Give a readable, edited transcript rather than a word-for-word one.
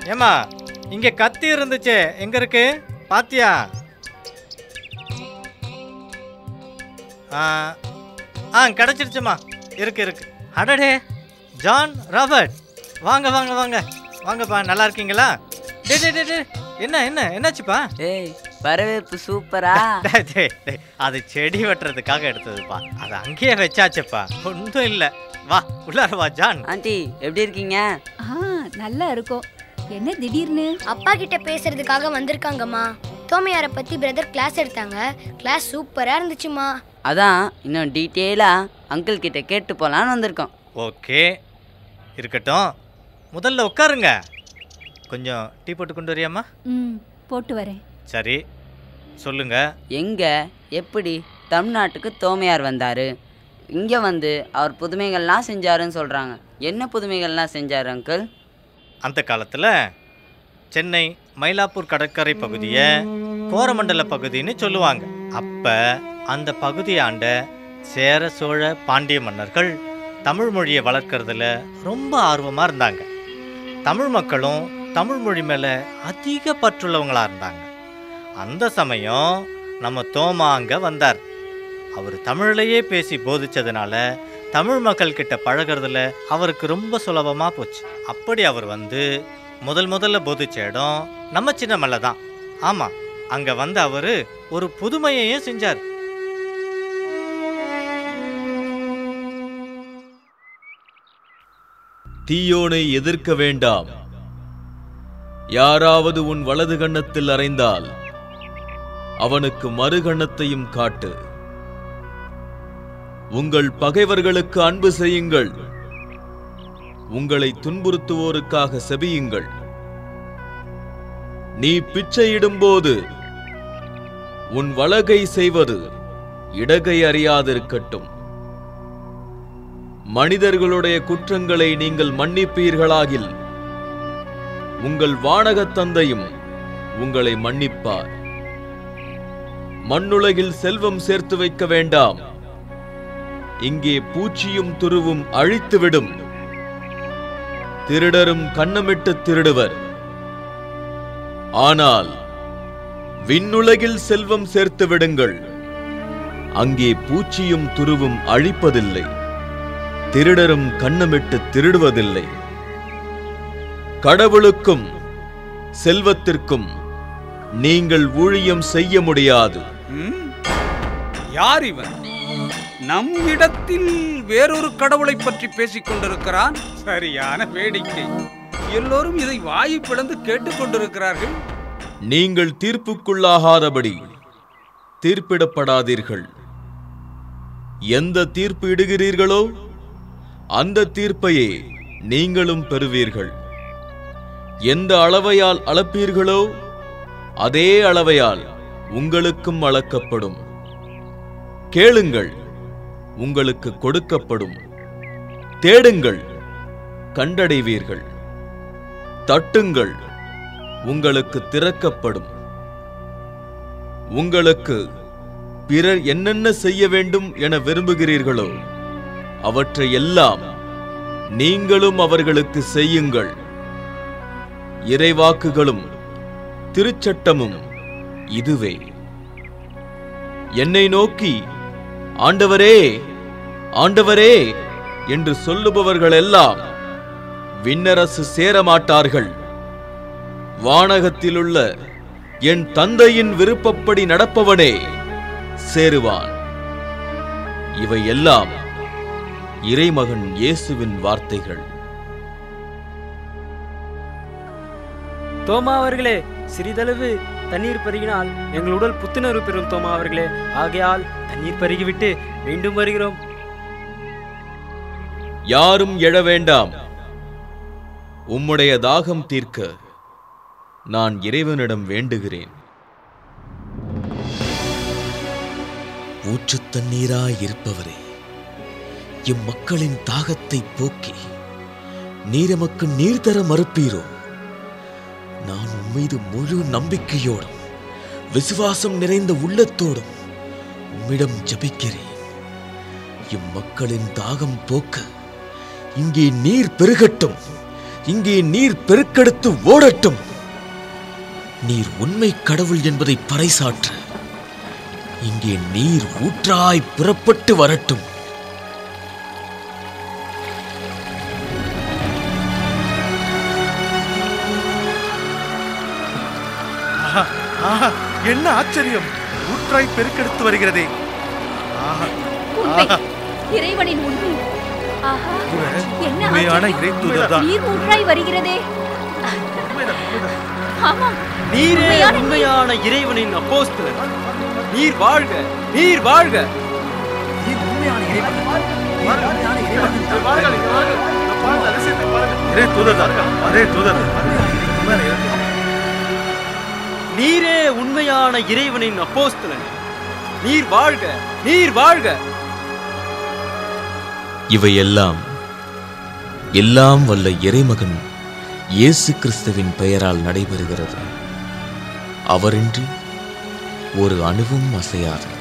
ஏமா இங்க கத்தி இருந்துச்சு, எங்க இருக்கு பாத்தியா? கிடைச்சிருச்சுமா, இருக்கு இருக்கு. அடடே ஜான் ராபர்ட், வாங்க வாங்க வாங்க வாங்கப்பா, நல்லா இருக்கீங்களா? என்ன என்ன என்னாச்சுப்பா? வரவேற்பு சூப்பரா. அது செடி வெட்டுறதுக்காக எடுத்ததுப்பா, அது அங்கேயே வச்சாச்சுப்பா, ஒன்றும் இல்லை. வா உள்ளார வா ஜான். ஆண்டி எப்படி இருக்கீங்க? நல்லா இருக்கும். என்ன திடீர்னு? அப்பா கிட்ட பேசுறதுக்காக வந்திருக்காங்கம்மா. தோமையார பத்தி பிரதர் கிளாஸ் எடுத்தாங்க, கிளாஸ் சூப்பரா இருந்துச்சுமா. அதான் இன்னும் டீட்டெயிலா அங்கிள் கிட்ட கேட்டு போலான்னு வந்திருக்கோம். ஓகே இருக்கட்டும், முதல்ல உட்காருங்க. கொஞ்சம் டீ போட்டு கொண்டு வரியாம்மா? போட்டு வரேன். சரி சொல்லுங்க. எங்க எப்படி தமிழ்நாட்டுக்கு தோமையார் வந்தாரு, இங்க வந்து அவர் புதுமைகள்லாம் செஞ்சாருன்னு சொல்றாங்க. என்ன புதுமைகள்லாம் செஞ்சாரு அங்கிள்? அந்த காலத்தில் சென்னை மயிலாப்பூர் கடற்கரை பகுதியை கோரமண்டல பகுதின்னு சொல்லுவாங்க. அப்போ அந்த பகுதியாண்ட சேர சோழ பாண்டிய மன்னர்கள் தமிழ் மொழியை வளர்க்கறதுல ரொம்ப ஆர்வமாக இருந்தாங்க. தமிழ் மக்களும் தமிழ் மொழி மேலே அதிக பற்றுள்ளவங்களாக இருந்தாங்க. அந்த சமயம் நம்ம தோமா அங்கே வந்தார். அவர் தமிழ்லையே பேசி போதிச்சதுனால தமிழ் மக்கள் கிட்ட பழகிறதுல அவருக்கு ரொம்ப சுலபமாக போச்சு. அப்படி அவர் வந்து முதல்ல போதிச்ச இடம் நம்ம சின்னமலை தான். ஆமாம், அங்கே வந்து அவர் ஒரு புதுமையையும் செஞ்சார். தீயோனை எதிர்க்க வேண்டாம். யாராவது உன் வலது கன்னத்தில் அறைந்தால் அவனுக்கு மறுகன்னத்தையும் காட்டு. உங்கள் பகைவர்களுக்கு அன்பு செய்யுங்கள், உங்களை துன்புறுத்துவோருக்காக செபியுங்கள். நீ பிச்சையிடும்போது உன் வலகை செய்வது இடகை அறியாதிருக்கட்டும். மனிதர்களுடைய குற்றங்களை நீங்கள் மன்னிப்பீர்களாகில் உங்கள் வானகத் தந்தையும் உங்களை மன்னிப்பார். மண்ணுலகில் செல்வம் சேர்த்து வைக்க வேண்டாம், இங்கே பூச்சியும் துருவும் அழித்துவிடும். திருடரும் கன்னமிட்டு திருடுவர். ஆனால் விண்ணுலகில் செல்வம் சேர்த்து விடுங்கள், அங்கே பூச்சியும் துருவும் அழிப்பதில்லை, திருடரும் கன்னமிட்டு திருடுவதில்லை. கடவுளுக்கும் செல்வத்திற்கும் நீங்கள் ஊழியம் செய்ய முடியாது. யார் இவன்? நம் இடத்தில் வேறொரு கடவுளை பற்றி பேசிக் கொண்டிருக்கிறான். சரியான வேடிக்கை. எல்லோரும் இதை வாயை பிளந்து கேட்டுக் கொண்டிருக்கிறார்கள். நீங்கள் தீர்ப்புக்குள்ளாகாதபடி தீர்ப்பிடப்படாதீர்கள். எந்த தீர்ப்பு இடுகிறீர்களோ அந்த தீர்ப்பையே நீங்களும் பெறுவீர்கள். எந்த அளவையால் அளப்பீர்களோ அதே அளவையால் உங்களுக்கும் அளக்கப்படும். கேளுங்கள், உங்களுக்கு கொடுக்கப்படும். தேடுங்கள், கண்டடைவீர்கள். தட்டுங்கள், உங்களுக்கு திறக்கப்படும். உங்களுக்கு பிறர் என்னென்ன செய்ய வேண்டும் என விரும்புகிறீர்களோ அவற்றை எல்லாம் நீங்களும் அவர்களுக்கு செய்யுங்கள். இறைவாக்குகளும் திருச்சட்டமும் இதுவே. என்னை நோக்கி ஆண்டவரே ஆண்டவரே என்று சொல்லுபவர்கள் எல்லாம் விண்ணரசு சேரமாட்டார்கள். வானகத்திலுள்ள என் தந்தையின் விருப்பப்படி நடப்பவனே சேருவான். இவை எல்லாம் இறைமகன் இயேசுவின் வார்த்தைகள். தோமா அவர்களே, சிறிதளவு தண்ணீர் பருகினால் எங்கள் உடல் புத்துணர்வு பெறும். தோமா அவர்களே, ஆகையால் தண்ணீர் பருகிவிட்டு மீண்டும் வருகிறோம். யாரும் எழ வேண்டாம். உம்முடைய தாகம் தீர்க்க நான் இறைவனிடம் வேண்டுகிறேன். ஊற்று தண்ணீராயிருப்பவரே, இம்மக்களின் தாகத்தை போக்கி நீரமக்கு நீர் தர மறுப்பீரோ? நான் உம்மீது முழு நம்பிக்கையோடும் விசுவாசம் நிறைந்த உள்ளத்தோடும் உம்மிடம் ஜபிக்கிறேன். இம்மக்களின் தாகம் போக்க இங்கே நீர் பெருகட்டும். இங்கே நீர் பெருக்கெடுத்து ஓடட்டும். நீர் உண்மை கடவுள் என்பதை பறைசாற்ற இங்கே நீர் ஊற்றாய் புறப்பட்டு வரட்டும். என்ன ஆச்சரியம்! ஊற்றாய் பெருக்கெடுத்து வருகிறதே. உண்மை, இறைவனின் உண்மை. ஆஹா, என்ன உண்மையான இறைத்தூதர்தான். நீர் ஊற்றாய் வருகிறதே. ஆமாம், நீரே உண்மையான இறைவனின் அப்போஸ்தலர். நீர் வாழ்க, நீர் வாழ்க. நீரே உண்மையான இறைவனின் அப்போஸ்தலன். நீர் வாழ்க, நீர் வாழ்க. இவையெல்லாம் எல்லாம் வல்ல இறைமகன் இயேசு கிறிஸ்துவின் பெயரால் நடைபெறுகிறது. அவரின்றி ஒரு அணுவும் அசையாது.